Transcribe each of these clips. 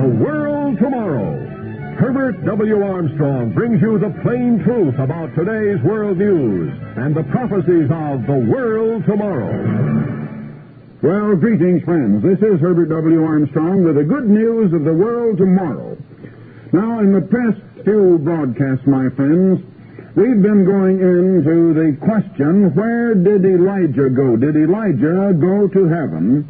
World Tomorrow. Herbert W. Armstrong brings you the plain truth about today's world news and the prophecies of the world tomorrow. Well, greetings, friends. This is Herbert W. Armstrong with the good news of the world tomorrow. Now, in the past few broadcasts, my friends, we've been going into the question, where did Elijah go? Did Elijah go to heaven?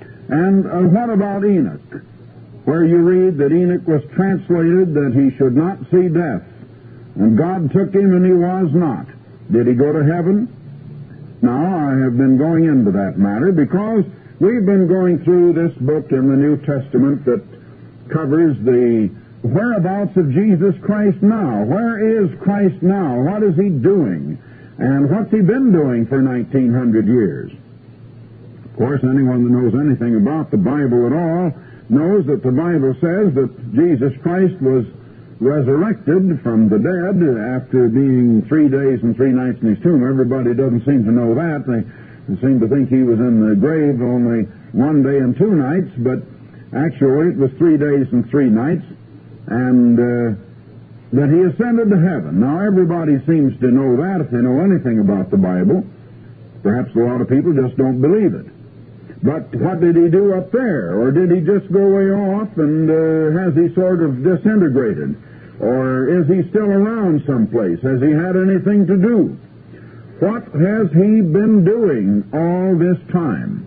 And what about Enoch? Where you read that Enoch was translated that he should not see death. And God took him and he was not. Did he go to heaven? Now, I have been going into that matter because we've been going through this book in the New Testament that covers the whereabouts of Jesus Christ now. Where is Christ now? What is he doing? And what's he been doing for 1900 years? Of course, anyone that knows anything about the Bible at all knows that the Bible says that Jesus Christ was resurrected from the dead after being 3 days and 3 nights in his tomb. Everybody doesn't seem to know that. They seem to think he was in the grave only 1 day and 2 nights, but actually it was 3 days and 3 nights, and that he ascended to heaven. Now, everybody seems to know that if they know anything about the Bible. Perhaps a lot of people just don't believe it. But what did he do up there? Or did he just go way off and has he sort of disintegrated? Or is he still around someplace? Has he had anything to do? What has he been doing all this time?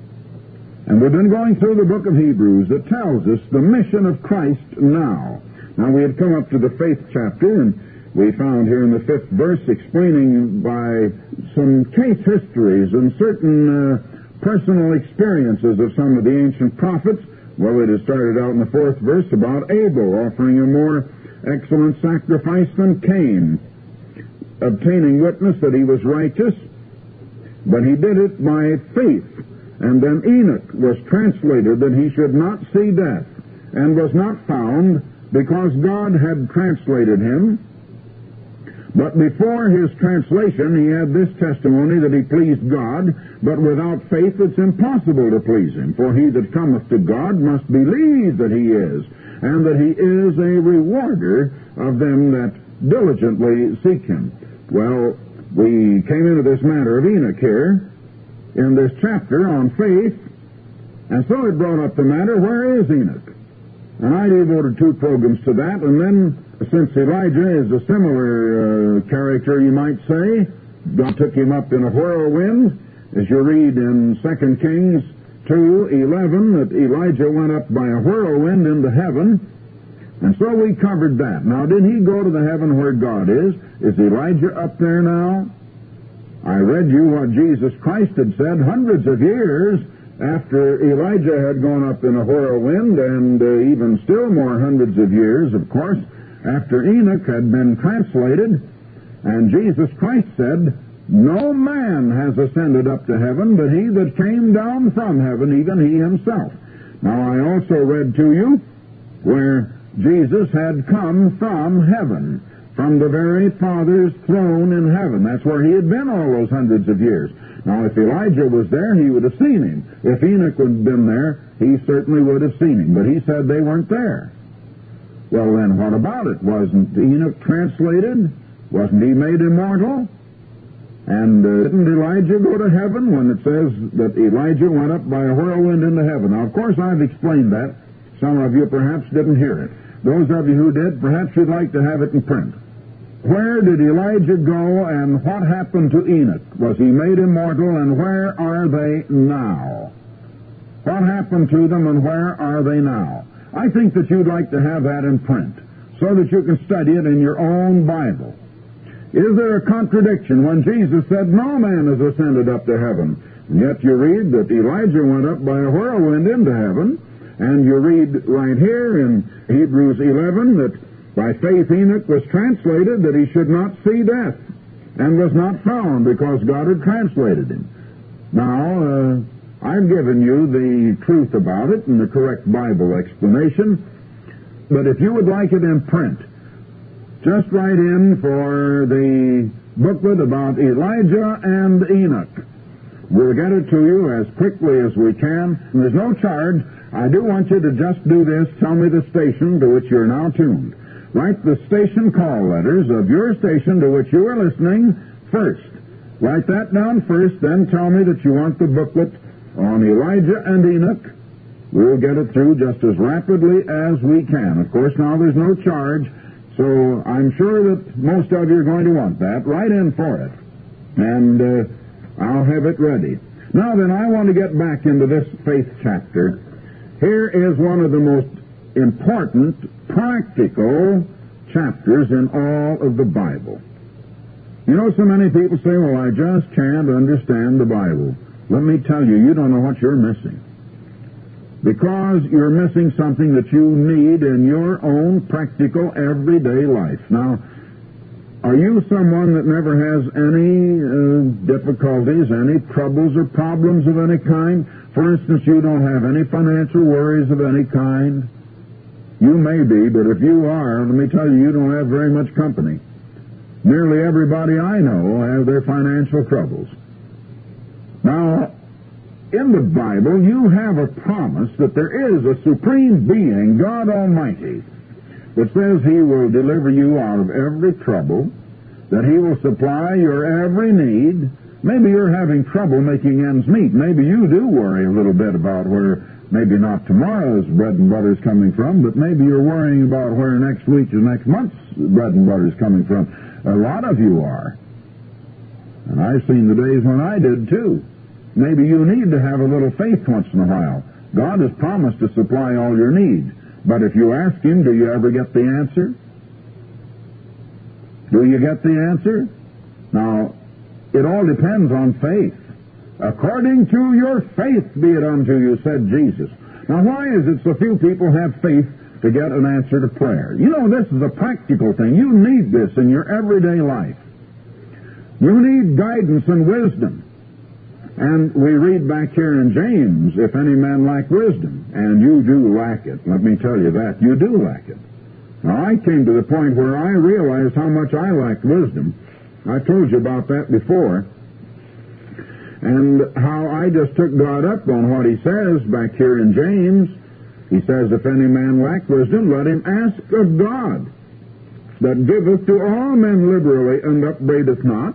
And we've been going through the book of Hebrews that tells us the mission of Christ now. Now, we had come up to the 5th chapter, and we found here in the 5th verse explaining by some case histories and certain personal experiences of some of the ancient prophets. Well, it has started out in the 4th verse about Abel offering a more excellent sacrifice than Cain, obtaining witness that he was righteous, but he did it by faith. And then Enoch was translated that he should not see death, and was not found because God had translated him. But before his translation, he had this testimony that he pleased God, but without faith it's impossible to please him. For he that cometh to God must believe that he is, and that he is a rewarder of them that diligently seek him. Well, we came into this matter of Enoch here, in this chapter on faith, and so it brought up the matter, where is Enoch? And I devoted 2 programs to that, and then since Elijah is a similar character, you might say, God took him up in a whirlwind, as you read in 2 Kings 2:11, that Elijah went up by a whirlwind into heaven, and so we covered that. Now, did he go to the heaven where God is? Is Elijah up there now? I read you what Jesus Christ had said hundreds of years after Elijah had gone up in a whirlwind, and even still more hundreds of years, of course, after Enoch had been translated, and Jesus Christ said, no man has ascended up to heaven, but he that came down from heaven, even he himself. Now, I also read to you where Jesus had come from heaven, from the very Father's throne in heaven. That's where he had been all those hundreds of years. Now, if Elijah was there, he would have seen him. If Enoch had been there, he certainly would have seen him. But he said they weren't there. Well, then, what about it? Wasn't Enoch translated? Wasn't he made immortal? And didn't Elijah go to heaven when it says that Elijah went up by a whirlwind into heaven? Now, of course, I've explained that. Some of you perhaps didn't hear it. Those of you who did, perhaps you'd like to have it in print. Where did Elijah go, and what happened to Enoch? Was he made immortal, and where are they now? What happened to them, and where are they now? I think that you'd like to have that in print, so that you can study it in your own Bible. Is there a contradiction when Jesus said, no man has ascended up to heaven? And yet you read that Elijah went up by a whirlwind into heaven, and you read right here in Hebrews 11 that by faith Enoch was translated that he should not see death, and was not found because God had translated him. Now, I've given you the truth about it and the correct Bible explanation, but if you would like it in print, just write in for the booklet about Elijah and Enoch. We'll get it to you as quickly as we can. And there's no charge. I do want you to just do this. Tell me the station to which you're now tuned. Write the station call letters of your station to which you are listening first. Write that down first, then tell me that you want the booklet on Elijah and Enoch. We'll get it through just as rapidly as we can. Of course, now there's no charge, so I'm sure that most of you are going to want that. Write in for it, and I'll have it ready. Now then, I want to get back into this faith chapter. Here is one of the most important, practical chapters in all of the Bible. You know, so many people say, well, I just can't understand the Bible. Let me tell you, you don't know what you're missing. Because you're missing something that you need in your own practical, everyday life. Now, are you someone that never has any difficulties, any troubles or problems of any kind? For instance, you don't have any financial worries of any kind? You may be, but if you are, let me tell you, you don't have very much company. Nearly everybody I know have their financial troubles. Now, in the Bible, you have a promise that there is a supreme being, God Almighty, that says He will deliver you out of every trouble, that He will supply your every need. Maybe you're having trouble making ends meet. Maybe you do worry a little bit about where maybe not tomorrow's bread and butter is coming from, but maybe you're worrying about where next week's or next month's bread and butter is coming from. A lot of you are. And I've seen the days when I did too. Maybe you need to have a little faith once in a while. God has promised to supply all your needs. But if you ask Him, do you ever get the answer? Do you get the answer? Now, it all depends on faith. According to your faith be it unto you, said Jesus. Now, why is it so few people have faith to get an answer to prayer? You know, this is a practical thing. You need this in your everyday life. You need guidance and wisdom. And we read back here in James, if any man lack wisdom, and you do lack it. Let me tell you that. You do lack it. Now, I came to the point where I realized how much I lacked wisdom. I've told you about that before. And how I just took God up on what He says back here in James. He says, if any man lack wisdom, let him ask of God, that giveth to all men liberally and upbraideth not,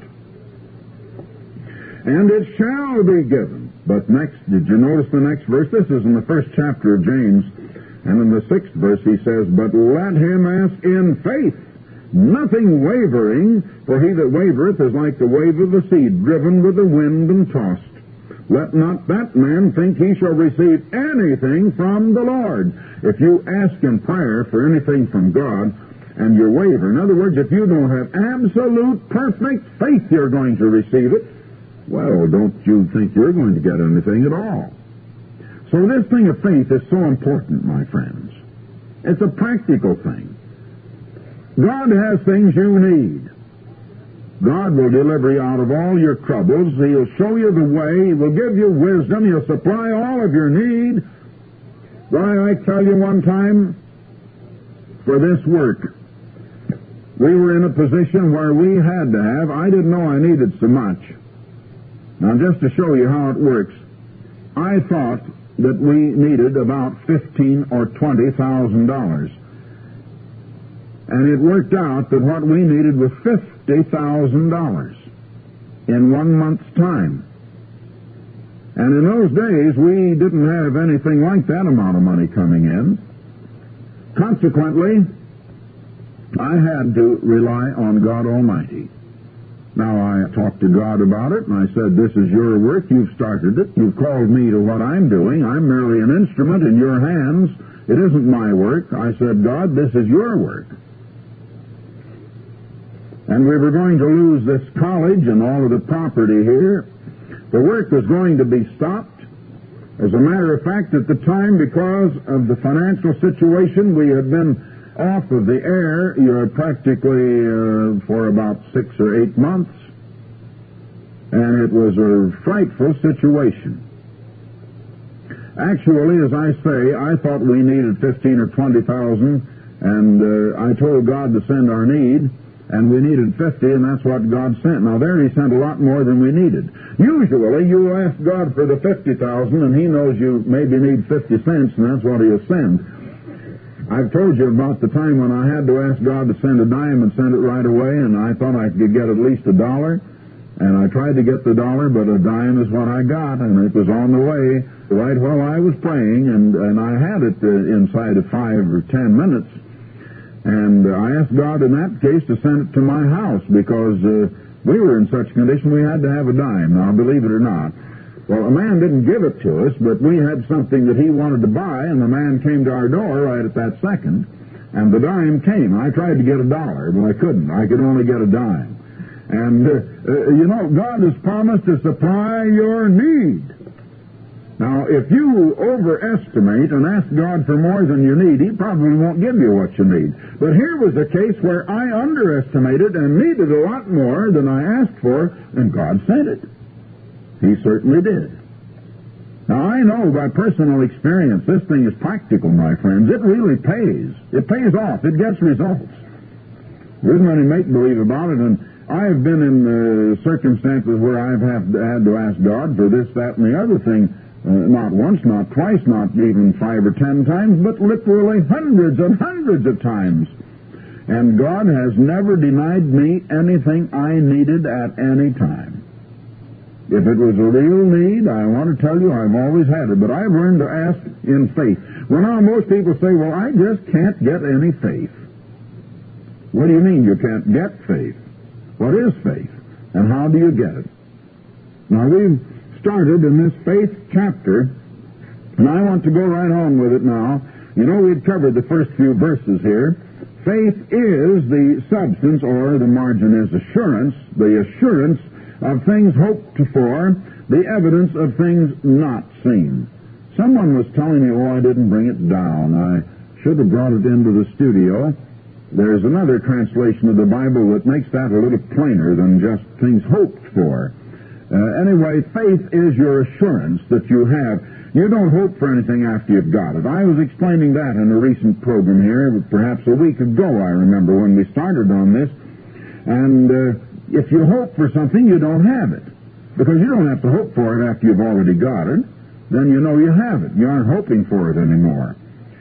and it shall be given. But next, did you notice the next verse? This is in the first chapter of James, and in the 6th verse he says, but let him ask in faith, nothing wavering, for he that wavereth is like the wave of the sea, driven with the wind and tossed. Let not that man think he shall receive anything from the Lord. If you ask in prayer for anything from God, and you waver, in other words, if you don't have absolute, perfect faith you're going to receive it, well, don't you think you're going to get anything at all. So this thing of faith is so important, my friends. It's a practical thing. God has things you need. God will deliver you out of all your troubles. He'll show you the way. He will give you wisdom. He'll supply all of your need. Why, I tell you one time, for this work, we were in a position where we had to have, I didn't know I needed so much. Now, just to show you how it works, I thought that we needed about $15,000 or $20,000. And it worked out that what we needed was $50,000 in 1 month's time. And in those days, we didn't have anything like that amount of money coming in. Consequently, I had to rely on God Almighty. Now, I talked to God about it, and I said, this is your work. You've started it. You've called me to what I'm doing. I'm merely an instrument in your hands. It isn't my work. I said, God, this is your work. And we were going to lose this college and all of the property here. The work was going to be stopped. As a matter of fact, at the time, because of the financial situation, we had been off of the air practically for about 6 or 8 months. And it was a frightful situation. Actually, as I say, I thought we needed $15,000 or $20,000, and I told God to send our need. and we needed 50, and that's what God sent. Now there he sent a lot more than we needed. Usually you ask God for the 50,000, and he knows you maybe need 50 cents, and that's what he'll send. I've told you about the time when I had to ask God to send a dime and send it right away, and I thought I could get at least $1, and I tried to get the $1, but a dime is what I got, and it was on the way right while I was praying, and I had it inside of 5 or 10 minutes. And I asked God in that case to send it to my house because we were in such condition we had to have a dime. Now, believe it or not, well, a man didn't give it to us, but we had something that he wanted to buy, and the man came to our door right at that second, and the dime came. I tried to get $1, but I couldn't. I could only get a dime. And, God has promised to supply your need. Now, if you overestimate and ask God for more than you need, he probably won't give you what you need. But here was a case where I underestimated and needed a lot more than I asked for, and God sent it. He certainly did. Now, I know by personal experience this thing is practical, my friends. It really pays. It pays off. It gets results. There isn't any make-believe about it, and I've been in circumstances where I've had to ask God for this, that, and the other thing. Not once, not twice, not even 5 or 10 times, but literally hundreds and hundreds of times. And God has never denied me anything I needed at any time. If it was a real need, I want to tell you I've always had it, but I've learned to ask in faith. Well, now most people say, well, I just can't get any faith. What do you mean you can't get faith? What is faith? And how do you get it? Now, we've started in this faith chapter, and I want to go right on with it now. You know, we've covered the first few verses here. Faith is the substance, or the margin is assurance, the assurance of things hoped for, the evidence of things not seen. Someone was telling me, I didn't bring it down. I should have brought it into the studio. There's another translation of the Bible that makes that a little plainer than just things hoped for. Anyway, faith is your assurance that you have. You don't hope for anything after you've got it. I was explaining that in a recent program here, perhaps a week ago, I remember, when we started on this. And if you hope for something, you don't have it. Because you don't have to hope for it after you've already got it. Then you know you have it. You aren't hoping for it anymore.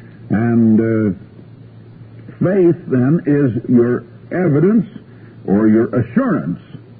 And faith, then, is your evidence or your assurance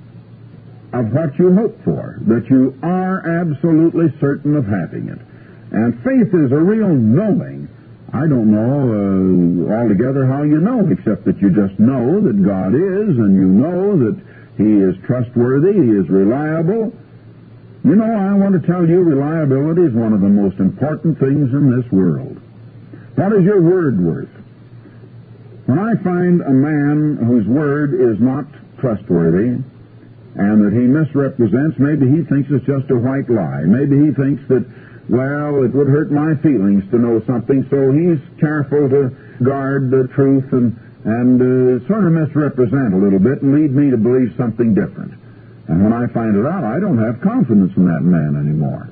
of what you hope for, that you are absolutely certain of having it. And faith is a real knowing. I don't know altogether how you know, except that you just know that God is, and you know that he is trustworthy, he is reliable. You know, I want to tell you, reliability is one of the most important things in this world. What is your word worth? When I find a man whose word is not trustworthy, and that he misrepresents, maybe he thinks it's just a white lie. Maybe he thinks that, well, it would hurt my feelings to know something, so he's careful to guard the truth and sort of misrepresent a little bit and lead me to believe something different. And when I find it out, I don't have confidence in that man anymore.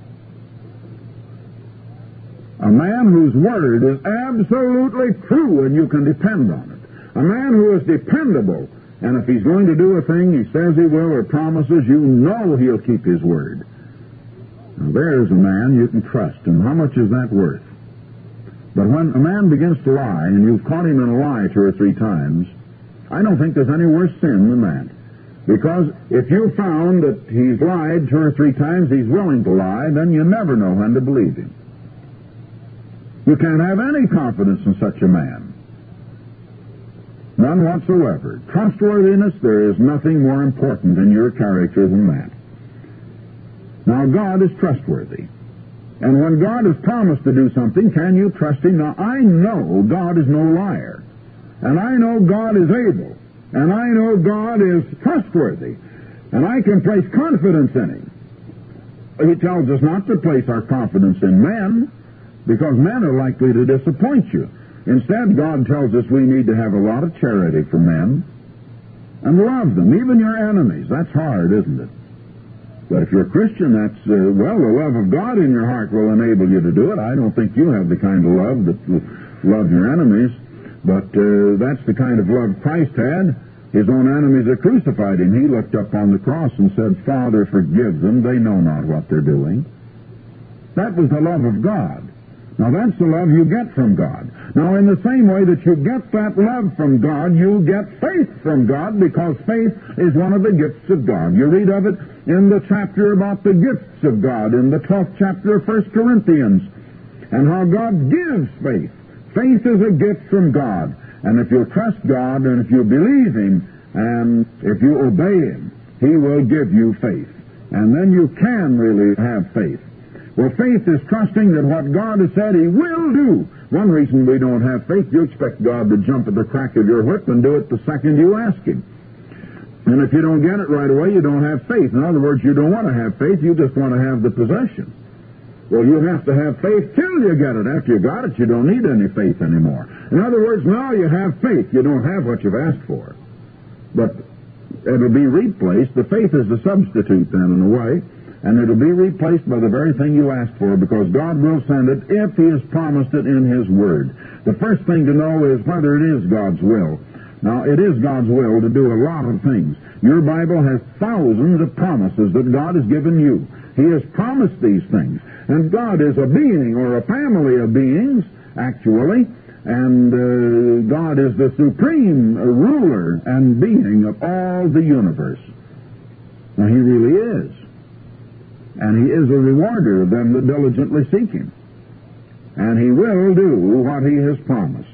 A man whose word is absolutely true and you can depend on it. A man who is dependable. And if he's going to do a thing he says he will or promises, you know he'll keep his word. Now there's a man you can trust. And how much is that worth? But when a man begins to lie, and you've caught him in a lie 2 or 3 times, I don't think there's any worse sin than that. Because if you found that he's lied 2 or 3 times, he's willing to lie, then you never know when to believe him. You can't have any confidence in such a man. None whatsoever. Trustworthiness, there is nothing more important in your character than that. Now, God is trustworthy. And when God has promised to do something, can you trust him? Now, I know God is no liar. And I know God is able. And I know God is trustworthy. And I can place confidence in him. He tells us not to place our confidence in men, because men are likely to disappoint you. Instead, God tells us we need to have a lot of charity for men and love them, even your enemies. That's hard, isn't it? But if you're a Christian, that's, the love of God in your heart will enable you to do it. I don't think you have the kind of love that will love your enemies, but that's the kind of love Christ had. His own enemies that crucified him, he looked up on the cross and said, Father, forgive them. They know not what they're doing. That was the love of God. Now, that's the love you get from God. Now, in the same way that you get that love from God, you get faith from God, because faith is one of the gifts of God. You read of it in the chapter about the gifts of God, in the 12th chapter of 1 Corinthians, and how God gives faith. Faith is a gift from God. And if you trust God, and if you believe Him, and if you obey Him, He will give you faith. And then you can really have faith. Well, faith is trusting that what God has said He will do. One reason we don't have faith, you expect God to jump at the crack of your whip and do it the second you ask Him. And if you don't get it right away, you don't have faith. In other words, you don't want to have faith, you just want to have the possession. Well, you have to have faith till you get it. After you got it, you don't need any faith anymore. In other words, now you have faith. You don't have what you've asked for. But it'll be replaced. The faith is the substitute then, in a way. And it'll be replaced by the very thing you asked for, because God will send it if He has promised it in His Word. The first thing to know is whether it is God's will. Now, it is God's will to do a lot of things. Your Bible has thousands of promises that God has given you. He has promised these things. And God is a being, or a family of beings, actually, and God is the supreme ruler and being of all the universe. Now, He really is. And He is a rewarder of them that diligently seek Him. And He will do what He has promised.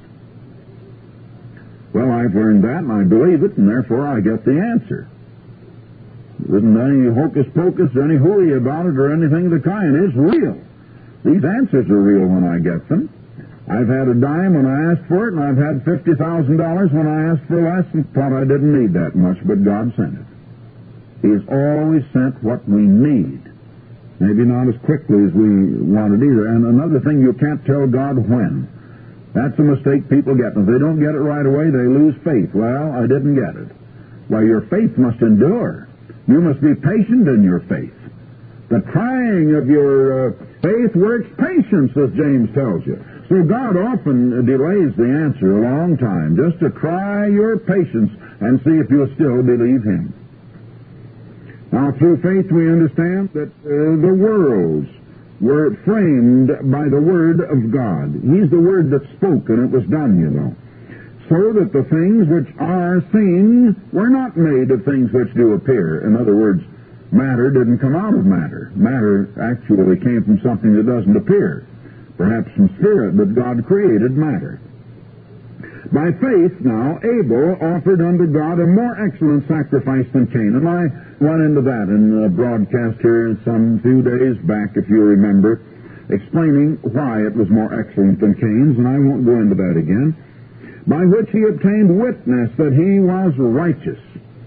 Well, I've learned that, and I believe it, and therefore I get the answer. There isn't any hocus-pocus or any hooey about it or anything of the kind. It's real. These answers are real when I get them. I've had a dime when I asked for it, and I've had $50,000 when I asked for less and thought I didn't need that much, but God sent it. He has always sent what we need. Maybe not as quickly as we wanted either. And another thing, you can't tell God when. That's a mistake people get. If they don't get it right away, they lose faith. Well, I didn't get it. Well, your faith must endure. You must be patient in your faith. The trying of your faith works patience, as James tells you. So God often delays the answer a long time, just to try your patience and see if you'll still believe Him. Now, through faith we understand that the worlds were framed by the Word of God. He's the Word that spoke, and it was done, you know. So that the things which are seen were not made of things which do appear. In other words, matter didn't come out of matter. Matter actually came from something that doesn't appear. Perhaps from spirit, but God created matter. By faith, now, Abel offered unto God a more excellent sacrifice than Cain. And I went into that in a broadcast here some few days back, if you remember, explaining why it was more excellent than Cain's, and I won't go into that again. By which he obtained witness that he was righteous.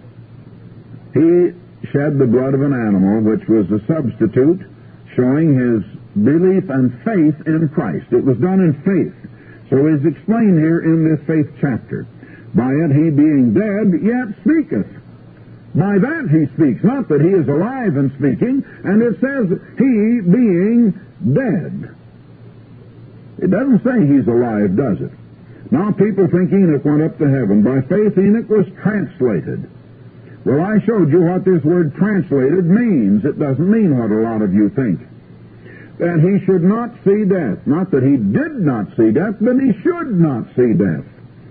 He shed the blood of an animal, which was a substitute, showing his belief and faith in Christ. It was done in faith. So it is explained here in this faith chapter. By it he being dead, yet speaketh. By that he speaks, not that he is alive and speaking, and it says he being dead. It doesn't say he's alive, does it? Now people think Enoch went up to heaven. By faith Enoch was translated. Well, I showed you what this word translated means. It doesn't mean what a lot of you think. That he should not see death. Not that he did not see death, but he should not see death.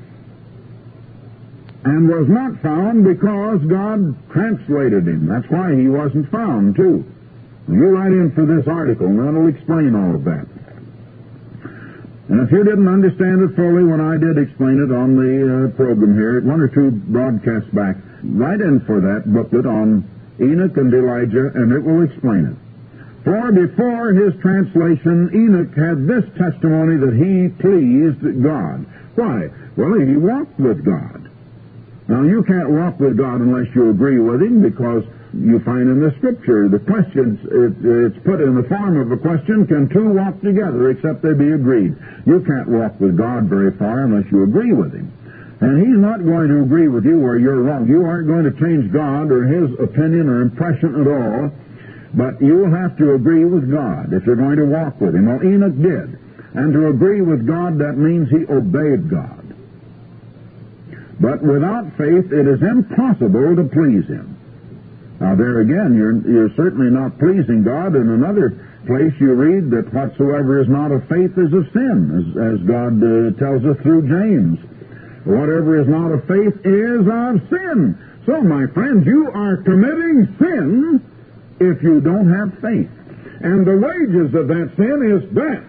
And was not found because God translated him. That's why he wasn't found, too. You write in for this article, and that'll explain all of that. And if you didn't understand it fully when I did explain it on the program here, one or two broadcasts back, write in for that booklet on Enoch and Elijah, and it will explain it. For before his translation, Enoch had this testimony that he pleased God. Why? Well, he walked with God. Now, you can't walk with God unless you agree with Him, because you find in the Scripture the questions, it's put in the form of a question, can two walk together except they be agreed? You can't walk with God very far unless you agree with Him. And He's not going to agree with you where you're wrong. You aren't going to change God or His opinion or impression at all. But you'll have to agree with God if you're going to walk with Him. Well, Enoch did. And to agree with God, that means he obeyed God. But without faith, it is impossible to please Him. Now, there again, you're certainly not pleasing God. In another place, you read that whatsoever is not of faith is of sin, as God tells us through James. Whatever is not of faith is of sin. So, my friends, you are committing sin if you don't have faith. And the wages of that sin is death.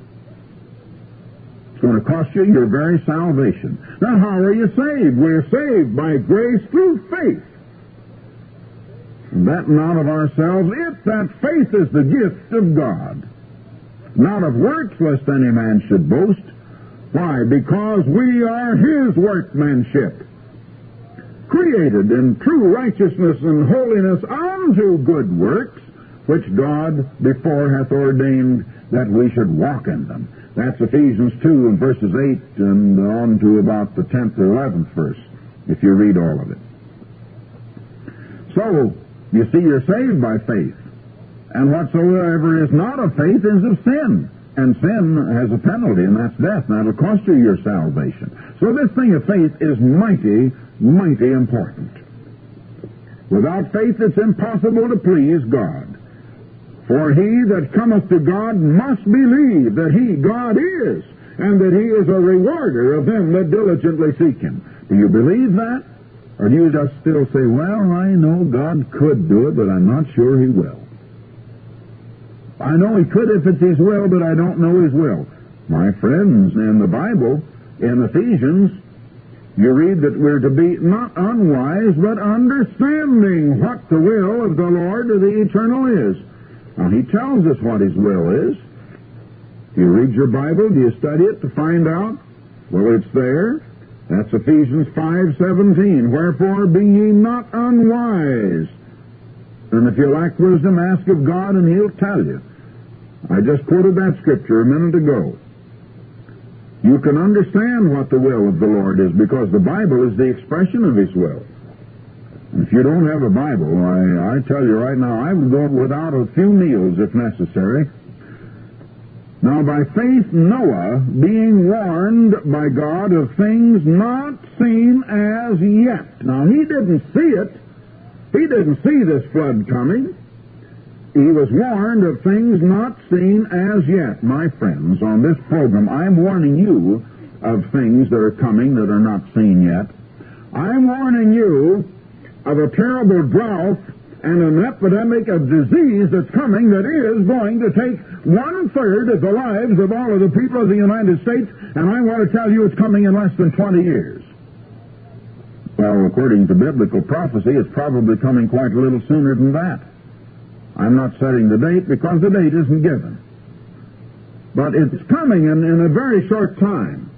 It's going to cost you your very salvation. Now, how are you saved? We're saved by grace through faith. That not of ourselves, if that faith is the gift of God. Not of works, lest any man should boast. Why? Because we are His workmanship, created in true righteousness and holiness unto good works, which God before hath ordained that we should walk in them. That's Ephesians 2 and verses 8 and on to about the 10th or 11th verse, if you read all of it. So, you see, you're saved by faith. And whatsoever is not of faith is of sin. And sin has a penalty, and that's death. And that'll cost you your salvation. So this thing of faith is mighty, mighty important. Without faith, it's impossible to please God. For he that cometh to God must believe that He, God, is, and that He is a rewarder of them that diligently seek Him. Do you believe that? Or do you just still say, well, I know God could do it, but I'm not sure He will? I know He could if it's His will, but I don't know His will. My friends, in the Bible, in Ephesians, you read that we're to be not unwise, but understanding what the will of the Lord of the eternal is. Now, He tells us what His will is. Do you read your Bible? Do you study it to find out? Well, it's there. That's Ephesians 5:17. Wherefore be ye not unwise. And if you lack wisdom, ask of God, and He'll tell you. I just quoted that scripture a minute ago. You can understand what the will of the Lord is, because the Bible is the expression of His will. And if you don't have a Bible, I tell you right now, I would go without a few meals if necessary. Now, by faith, Noah, being warned by God of things not seen as yet. Now, he didn't see it. He didn't see this flood coming. He was warned of things not seen as yet. My friends, on this program, I'm warning you of things that are coming that are not seen yet. I'm warning you of a terrible drought and an epidemic of disease that's coming that is going to take 1/3 of the lives of all of the people of the United States, and I want to tell you it's coming in less than 20 years. Well, according to biblical prophecy, it's probably coming quite a little sooner than that. I'm not setting the date because the date isn't given. But it's coming in a very short time.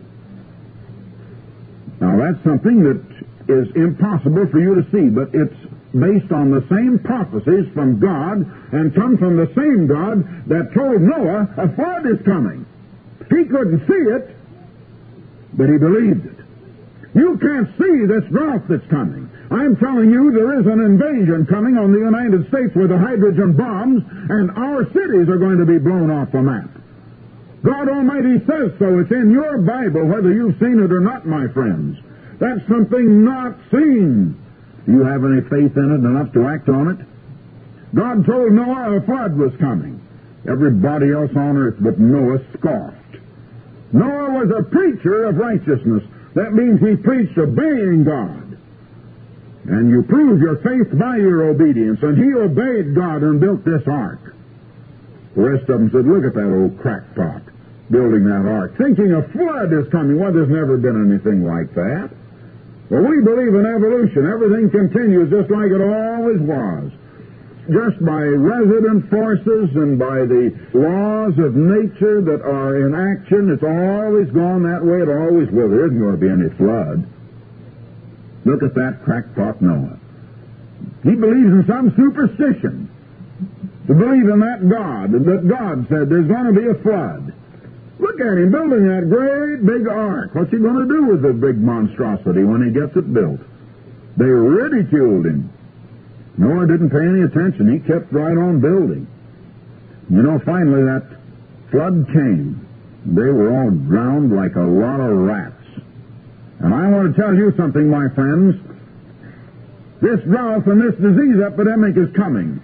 Now, that's something that is impossible for you to see, but it's based on the same prophecies from God and come from the same God that told Noah a flood is coming. He couldn't see it, but he believed it. You can't see this drought that's coming. I'm telling you there is an invasion coming on the United States with the hydrogen bombs, and our cities are going to be blown off the map. God Almighty says so. It's in your Bible, whether you've seen it or not, my friends. That's something not seen. Do you have any faith in it enough to act on it? God told Noah a flood was coming. Everybody else on earth but Noah scoffed. Noah was a preacher of righteousness. That means he preached obeying God. And you prove your faith by your obedience. And he obeyed God and built this ark. The rest of them said, look at that old crackpot building that ark, thinking a flood is coming. Well, there's never been anything like that. Well, we believe in evolution. Everything continues just like it always was. Just by resident forces and by the laws of nature that are in action, it's always gone that way. It always will. There isn't going to be any flood. Look at that crackpot Noah. He believes in some superstition. To believe in that God said there's going to be a flood. Look at him building that great big ark. What's he going to do with the big monstrosity when he gets it built? They ridiculed him. Noah didn't pay any attention. He kept right on building. You know, finally that flood came. They were all drowned like a lot of rats. And I want to tell you something, my friends. This drought and this disease epidemic is coming.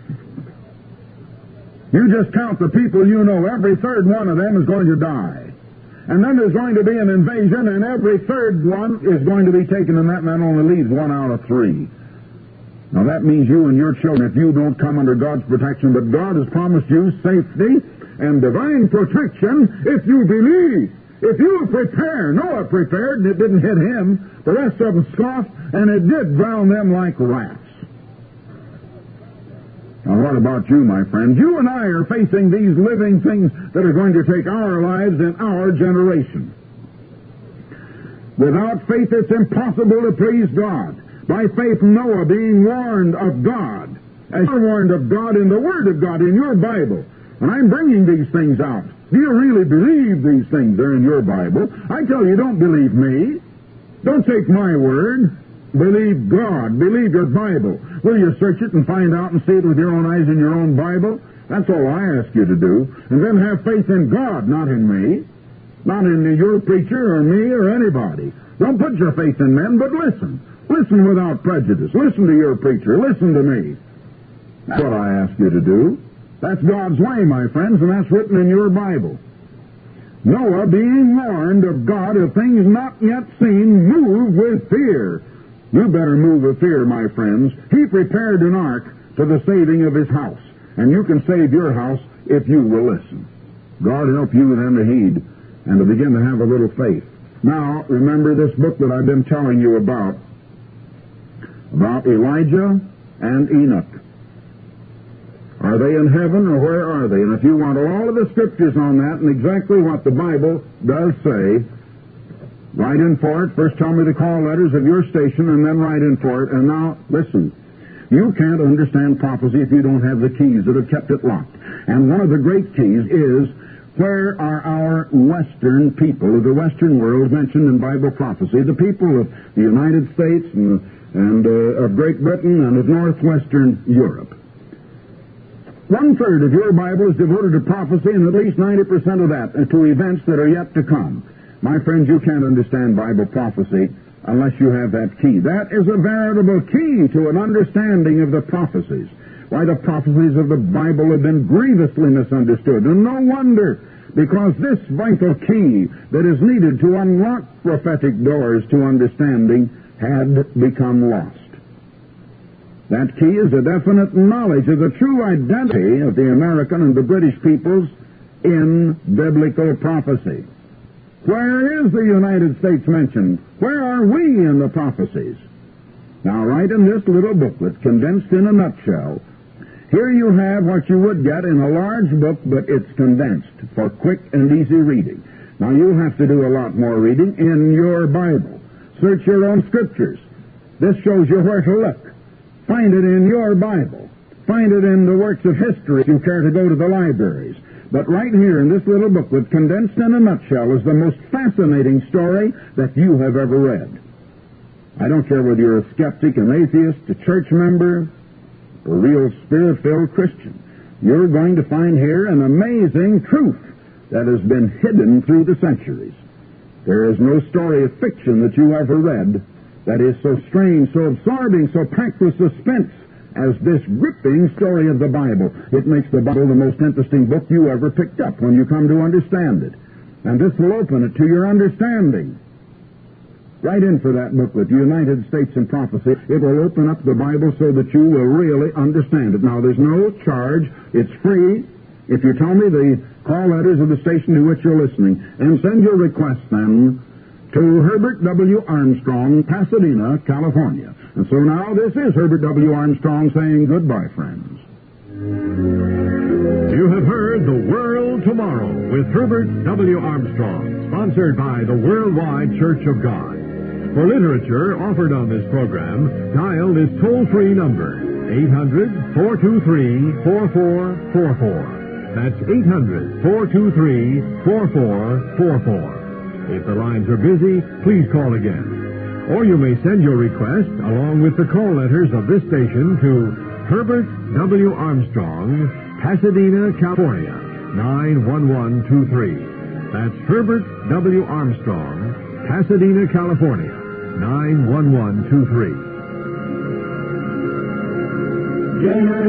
You just count the people you know, every third one of them is going to die. And then there's going to be an invasion, and every third one is going to be taken, and that only leaves 1 out of 3. Now that means you and your children, if you don't come under God's protection, but God has promised you safety and divine protection if you believe. If you prepare, Noah prepared, and it didn't hit him. The rest of them scoffed, and it did drown them like rats. Now, what about you, my friends? You and I are facing these living things that are going to take our lives in our generation. Without faith, it's impossible to please God. By faith, Noah, being warned of God, as you're warned of God in the Word of God, in your Bible. And I'm bringing these things out. Do you really believe these things? They're in your Bible. I tell you, don't believe me. Don't take my word. Believe God. Believe your Bible. Will you search it and find out and see it with your own eyes in your own Bible? That's all I ask you to do. And then have faith in God, not in me. Not in your preacher or me or anybody. Don't put your faith in men, but listen. Listen without prejudice. Listen to your preacher. Listen to me. That's what I ask you to do. That's God's way, my friends, and that's written in your Bible. Noah, being warned of God of things not yet seen, moved with fear. You better move with fear, my friends. He prepared an ark to the saving of his house, and you can save your house if you will listen. God help you then to heed and to begin to have a little faith. Now, remember this book that I've been telling you about Elijah and Enoch. Are they in heaven, or where are they? And if you want all of the scriptures on that and exactly what the Bible does say, write in for it. First tell me the call letters of your station, and then write in for it. And now, listen. You can't understand prophecy if you don't have the keys that have kept it locked. And one of the great keys is, where are our Western people, of the Western world mentioned in Bible prophecy, the people of the United States and of Great Britain and of Northwestern Europe? 1/3 of your Bible is devoted to prophecy, and at least 90% of that to events that are yet to come. My friends, you can't understand Bible prophecy unless you have that key. That is a veritable key to an understanding of the prophecies. Why, the prophecies of the Bible have been grievously misunderstood, and no wonder, because this vital key that is needed to unlock prophetic doors to understanding had become lost. That key is a definite knowledge of the true identity of the American and the British peoples in biblical prophecy. Where is the United States mentioned? Where are we in the prophecies? Now, right in this little booklet, condensed in a nutshell, here you have what you would get in a large book, but it's condensed for quick and easy reading. Now, you'll have to do a lot more reading in your Bible. Search your own scriptures. This shows you where to look. Find it in your Bible. Find it in the works of history if you care to go to the libraries. But right here in this little booklet, condensed in a nutshell, is the most fascinating story that you have ever read. I don't care whether you're a skeptic, an atheist, a church member, a real spirit-filled Christian. You're going to find here an amazing truth that has been hidden through the centuries. There is no story of fiction that you ever read that is so strange, so absorbing, so packed with suspense as this gripping story of the Bible. It makes the Bible the most interesting book you ever picked up when you come to understand it. And this will open it to your understanding. Write in for that booklet, United States in Prophecy. It will open up the Bible so that you will really understand it. Now, there's no charge. It's free. If you tell me the call letters of the station to which you're listening, and send your request then to Herbert W. Armstrong, Pasadena, California. And so now this is Herbert W. Armstrong saying goodbye, friends. You have heard The World Tomorrow with Herbert W. Armstrong, sponsored by the Worldwide Church of God. For literature offered on this program, dial this toll-free number, 800-423-4444. That's 800-423-4444. If the lines are busy, please call again. Or you may send your request, along with the call letters of this station, to Herbert W. Armstrong, Pasadena, California, 91123. That's Herbert W. Armstrong, Pasadena, California, 91123.